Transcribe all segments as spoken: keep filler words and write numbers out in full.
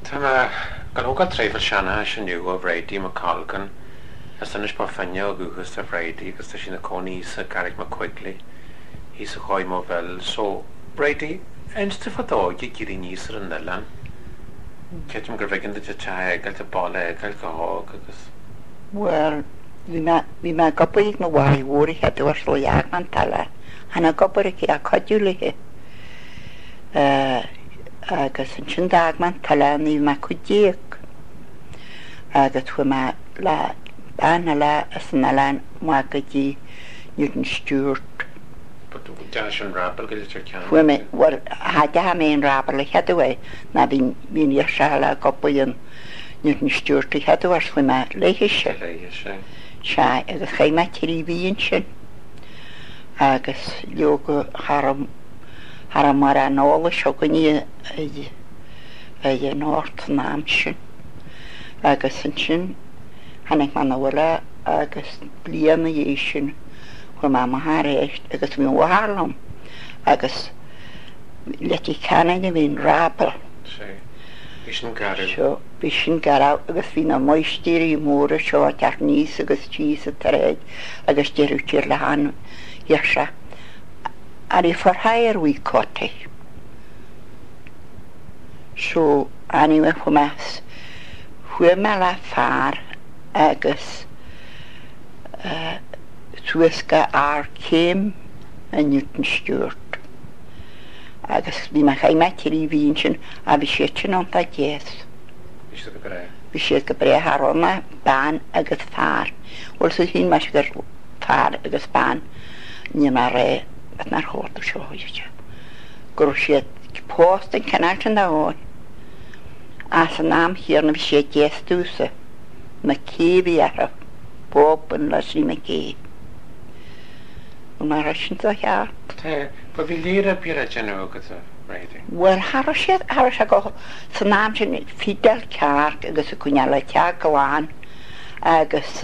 Tá galóga tréfil seanna sin nniu a bhréidí má cáilgan as sanis ba fanne a gúchas a bhréidí agus tá sin na cónaí sa garrig má chuiglaí í sa cháid má bhil so bhréidí einsta fadáigi gurí níos ar an nilan ceitm gur bhaigean de teagail de bála eagail go hág agus Well, bhí me gopaigh na bhaithúirí headú ar slóiag an tala hana gobar a codú lethe agus an sin dag man tala ní me chudíag agus chu me le banna le as an alan má go dtí Newton Stewart an rabal go litir cean fu me war ha de mé an rabal le headú é na bhín bhín ar se le gopaíon Newton Stewart i headú ar fu me leiche se se agus ché me tirí bhíon sin agus leoga haram har mar an ála seo go ní é náirt náam sin agus an sin hanig man bhfuile agus bliana dhé sin chu má mar éist agus mí bhharlam agus letí canna bhín rabal seo bhí sin gará agus bhí na moistíí móra seo tear níos agus tí a taréid agus deirú tíir le han se ar i forhair bhí cóta so anime chu meas fu me le fear agus suasca ar céim a Newton Stewart agus bhí me cha me tirí bhíon sin a bhí sé sin an tá déas bhí siad go bre harna ban agus fear bhil sa hín me gur fear agus ban ní mar ré nar chóta seoide gur siad post an canal an dáin as an náam hir na bhí sé déasúsa na céhí ar boban leis rí me cé mar sin a cheart ba bhí líra bí a genúgus a réidir Well har siad har se go san náam sin fidel ceart agus a cuneala te goháin agus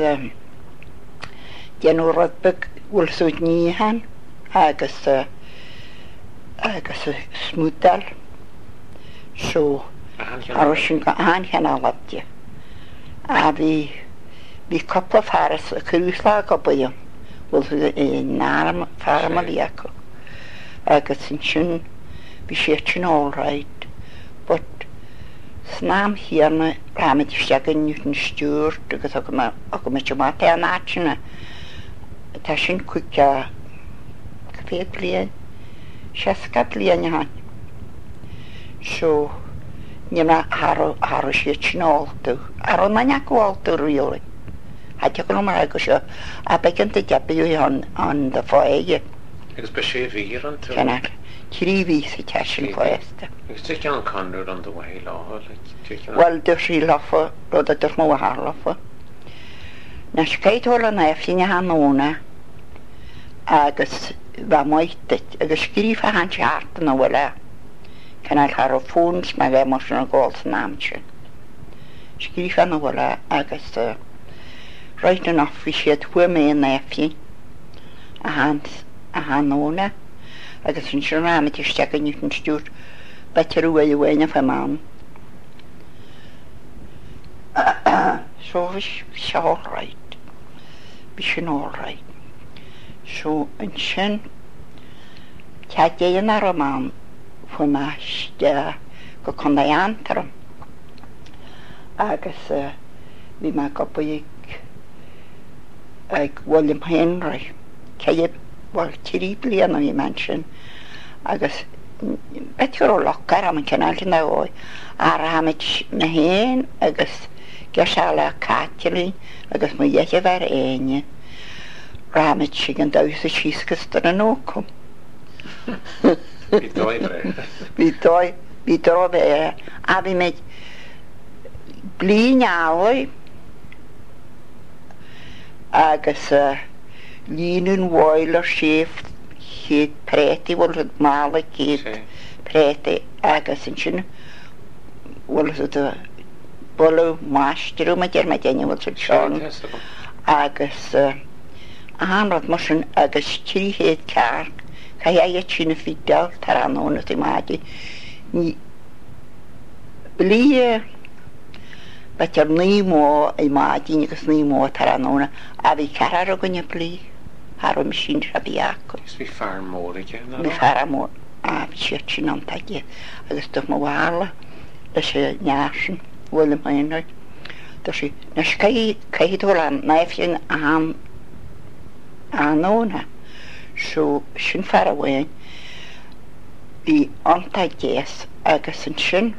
genú rudbeg bhfuil súd níhan agus agus smúdal so ar sin go ancheanna labte a bhí bhí coppla fearras a cruúslá go buam bhfuil náram fearm a bhíacu agus sin sin bhí sé sin allráid but snám hiarna ráid stegan Newton Stewart agus a go me má te an áitina tá sin cuice fé blian seca blian hain so ní har sé sinálú ar na neáilú riala a te go mar go seo a beginnta depaú an an de fáige agus be sé bhí an tú trí ví sa te sin fáiste agus tu an canú an do bhhaí lá Well du sí lafa rud a dur mó haar lafa na scéithóla na efhíine hanóna agus bheit maite agus scrífa han seartan a bhfuile canal har fóns me bheith mar an gáil san náam sin scrífa na bhfuile agus ráit an áhí siad fu mé na efhín a hanóna agus an sin ráid iste a Newton Stewart betarú a bhhaine fe mám so bhí se allráid bhí sin allráid so an sin ce déan ar a mám fu meiste go chundaantarm agus bhí me gopaigh ag William Henry ce bhil tírí bliana bhí man sin agus beú lechar am an canalta na óid a raid na héin agus ge se le cátelín agus mu dhéiche bhar aine ráid si an da sa síscas ar an nócum Bhí dóid bhí dro bhéire a bhí méid blíneálaí agus líanún bháilar séh chéad préti bhil mála chéad préti agus an sin bhil bolú máisteú me dear me déine bhil sin seán agus anrad mar sin agus tíhéad ceart cha é sinna fidal tar anóna i mádi ní Bli betar ní mó i má dínigus ní mó tar anóna a bhí cear a gonne bli har am sin a bíaco. Is bhí fear mórige Mi fear mór a si sin antaige agus do má bhla le sé neasin bhfuil mainid. Tá si na caiithú an naifhin an anóna so sin fear a bhhain bhí antaigéas agus an sin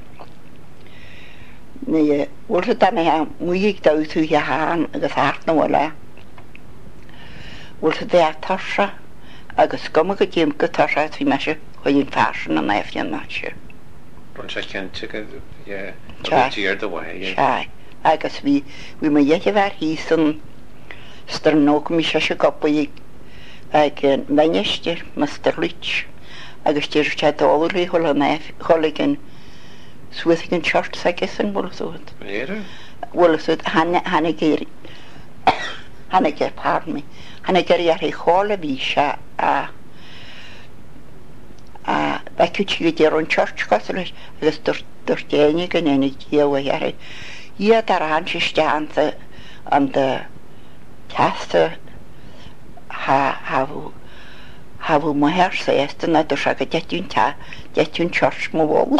Ní bhfuilta da mé muigh daú tú a háan agus háart na bhile. Bhfuilta dé tarsa agus goma go ddíim go tarsa bhí me se chuinn fearsan na naifhin ná se. Bron se cinnte go tíir do bhaid. Se agus bhí bhí me dhéiche bhar hí san star nó mí se se gopaí ag meineistir Mister Leach agus tíir se dólaí chola naif choligin Suithigin church sagis an bhlasúd. Éire? Bhlasúd hanna géirí. Hanna géir, pardon me. Hanna géirí ar é chála bhí se a a bheiciú tíir an church gosalis agus dur déine gan énig díomh ar iad ar an si steanta an de teasta hafú hafú mo her séasta na dur se go deitún te deitún church mo bhil.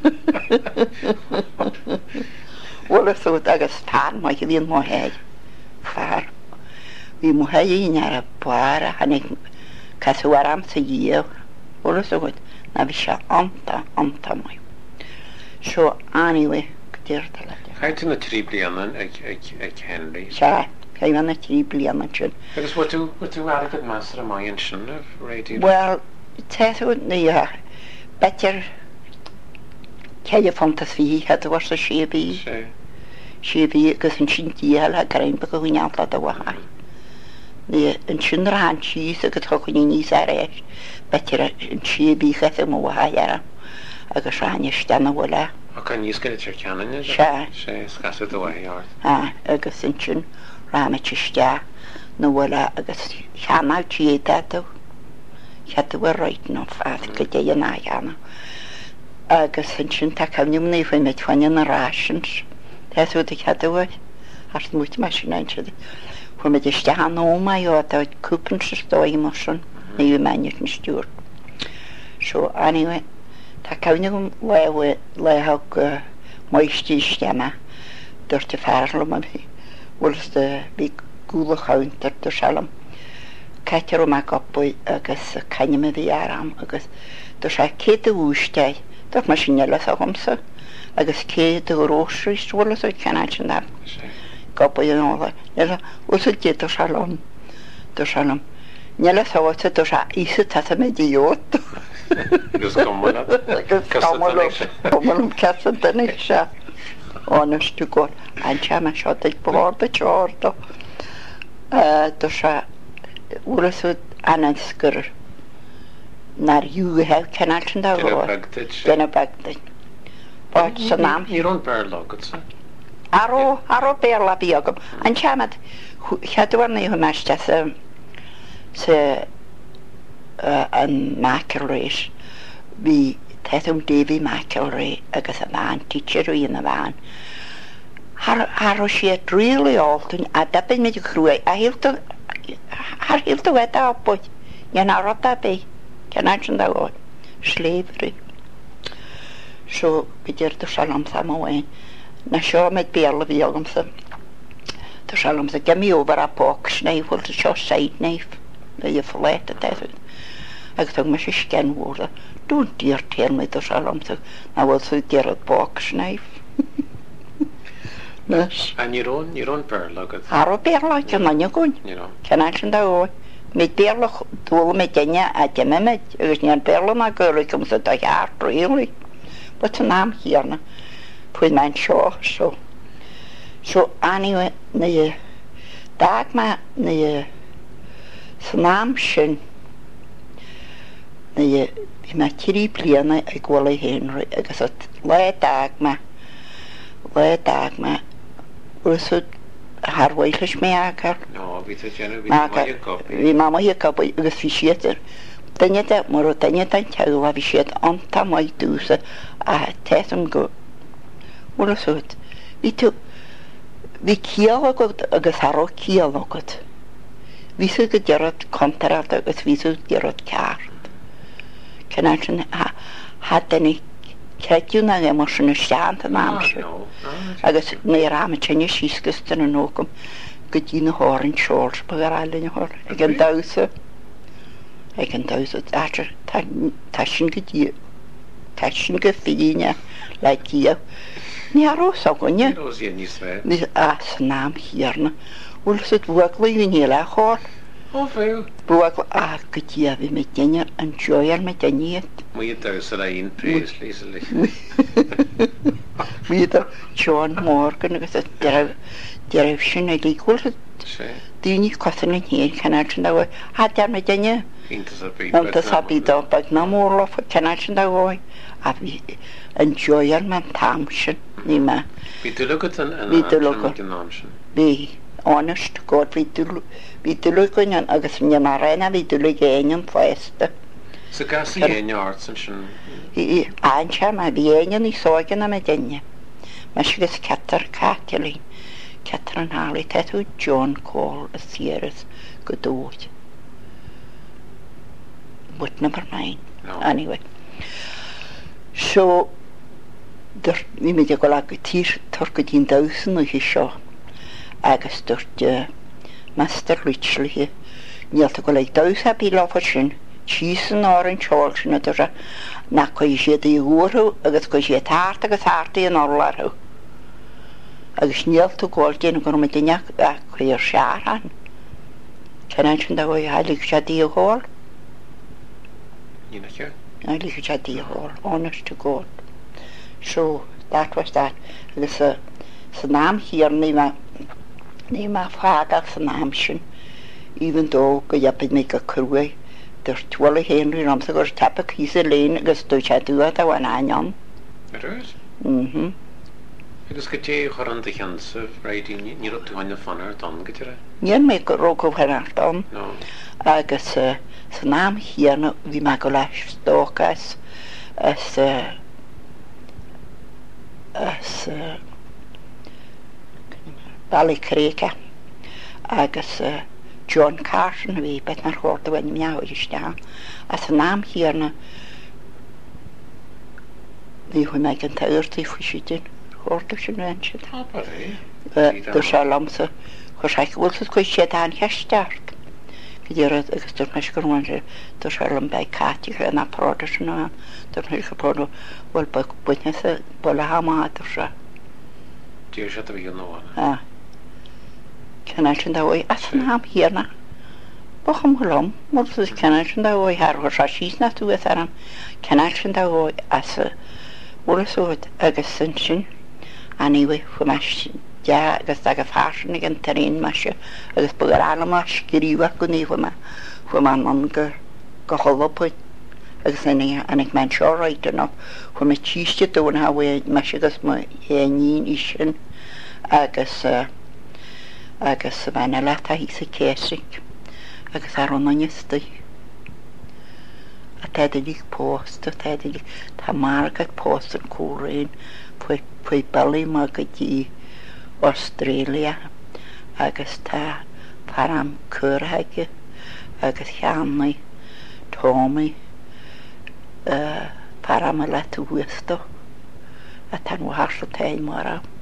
Bhlasúd agus fear mai go bhíon mo héid fear. Bhí mo héín ar a buara hanig casú aram sa díomh bhlasúd na bhí se anta anta mai. Seo anyway go dtíirta le. Chaitú na trí blianan ag Henry? Se, chaimh na trí blianan sin. Agus bhú tú agad measar a maion sin a réidir? Well, teú ní betir ceile fantas bhí head bhar sa siabí. Siabí agus an sin díal a grain be go chuineala a bhaá. Ní an sin rán síos agus chuchaní níos ar éis betir an siabí cheasa mo bhaá agus ráine stena bhla. A can níos go tir ceanna? Se. sé scasa do bhaart. Ah, agus an sin ráme tiste nó bhla agus cheannáid tíadú. Cheadú bhar roiit nó fád go dé an áheanna. Agus an sin tá cemnim ní bhain meid faine na rásins. Teú a cheadúid as múte me sin ein siad. Fu me iste an óma ó a cúpan sa stóí mar sin na bhí mainir an stúr. So anyway, tá cemnim le lethe go maistí stena dúirta fearlam a bhí. Bhfuil de bhí gúla chaintar do selam. Caiitear me gopú agus caine a bhí aram agus do sé céad a ústeid dúirt mar sin nelas a gomsa agus céad a rósris bhla ó ceanna sin dar. Gopú an ála. Nela ús dé do selam do selam. Nelas áhata do se isa tata me díot. Agus gomla? Agus gomla. Gomla casa danig se. Honest to God. An se me seo ag bhórda teorda. Do se úlasú anasgur nar dú heh ceanal sin dá bhór. Gena bagdaid. Báid sa nám. Ní rón bearlagad sa? Aró, aró bearla bí agam. An seamad, cheadúar na ihu meiste sa sa an McElroy. Bhí teithum Davy McElroy agus a bhain, teacher í na bhain. Haró sé dríla áltún a dabin meid chrúa a hilta har hilta weta ápóid. Ian arata bé, ceanna sin dá bhór. Slavery. So bidir do salam sa mhain. Na seo meid bearla bhí agam sa. Do salam sa gemí over a póc sneif bhfuil seo said neif. Na i fléta teithún. Agus tug me sé scenhúra. Dún dír téir me do salam sa. Na bhfuil sú dír a póc sneif. Nes. A ní rón, ní rón bearlagad? Aró bearla, ceanna gún. Ceanna sin dá bhór. Meid bearla dúla me déine a déime meid. Agus nían bearla na gurra gom sa da heart really. But an am hiarna. Pwyd mae'n sio, so. So, anyway, na dag ma, na san am sin, na i ma tiri bliana a gwala Henry, agus at le dag ma, le dag ma, wrthod harweilis me agar. No, fi ta gena, fi ma hi gopi. Fi ma hi gopi, agus fi sietr. Dyna da, mor o dyna da'n tewl a fi siet onta mai dwsa a tesam go Mula sŵt. Fi tu, fi ciel agod agos haro ciel agod. Fi sy'n gyda'r contarad agos fi sy'n gyda'r cart. Cynnal sy'n hadden ni cediwn ag emosiwn y siant yn amser. Agos neu ram y tynnu sisgystyn yn ogwm gydyn y hor yn siol byg ar alyn y hor. Ag yn dawsa. Ag yn dawsa. Adr tasyn gydi. Tasyn gyffin ia. Lai gia. Ni aros o gwnia. Ni aros i'n nisfe. Ni as nam hirna. Wel sydd bwaglu i nila chol. O few. Bwaglu a gydi a fi me dynia yn joel me dyniad. Mwy y daws yr ein Paisley sy'n lich. Mi ydw John Morgan agos y diref sy'n ei ligwyl. Dyn i cwthyn yn hyn canad sy'n dawy. A dar me dynia. Intas ar byd. Intas ar byd o bag na mwrlof canad sy'n dawy. A fi yn joel mewn tamsyn. Ni ma. Fi dylwg yn Fi dylwg yn Fi. Honest, God, fi dylwg yn yn agos yn ymwneud arena fi dylwg ein yn ffwesta. So gas i ein arts yn sy'n... A'n siar ma fi ein yn i sogan am y dynia. Mae sy'n gys Catar Catalin. Catar yn hali tetw John Cole y Sierras gydwyd. But never mind. No. Anyway. So, mi mynd i golag y tir torgyd i'n dawsyn o'ch isio. Agos dwrt Master Richley hi. Nialt o goleg daws a bilof o sy'n. Cheese yn orange hol sy'n ydw'r na co i siad i wrw agos co i siad tart agos tart i'n orlar hw. Agos nialt o gold i'n gwrw mynd i'n a co i'r siaran. Cynnal sy'n daw i halig siad i hol. I'n eich? Halig siad i hol, honest to God. So, that was that. Agos y naam hier ni ma ni ma ffagach sy'n naam sy'n. Even though go iapid mi gacrwy. Dyr twal i hen rwy'n amser gwrs tap y cys y lein agos dwi siadwad a wan anion. Yr oes? Mhm. Agos gyda i chwara'n dy chansaf, rhaid i ni rwyd dwi'n y ffon ar don gyda ra? Ni'n me rog o hynny'r don. No. Agos sy'n naam hyn fi ma go las stogas as as Ballycraica agos John Carson fi beth na'r chwrdd o enw miaw i ysdawn. A sy'n naam hier na ni hwy mae gan tair ti ffwysydyn. Chwrdd o sy'n rhaid sydd. O, byddi. Dyr sy'n lamsa. Chos eich wyl sydd gweithio sydd a'n hystart. Gyda'r agos dyr nes gwrwyn sydd dyr sy'n lam bai cati rhaid na prod o sy'n rhaid. Dyr nes gwrwyn wel bwyd nes y bola hama dyr sy'n. Dyr sy'n dwi yn o'n. A. Cynnal sy'n dawy, a sy'n am hier na. Boch am hwlom, mwr sydd cynnal sy'n dawy har hwrs a sys na dwi'n aram. Cynnal sy'n dawy, a sy'n wrth sŵd agos sy'n sy'n. A niwi, fwy mas ja, agos dag y ffasyn i gan tarin mas yw. Agos bod yr anam mas gyriwa gwni fwy ma. Fwy ma non gyhofa pwyd. Agos yn ei, anig mae'n sio roed yno. Fwy ma tîstio dwi'n hawe, mas agos mae ein un isyn. Agos... agos y fan yla ta hi sy'n cesig agos ar hwnnw nysdi a teddig post a teddig ta margad post yn cwrin pwy bali ma gyda Australia agos ta param cyrhag agos hiannu Tommy param yla tu wysto a tan wahar so tein mara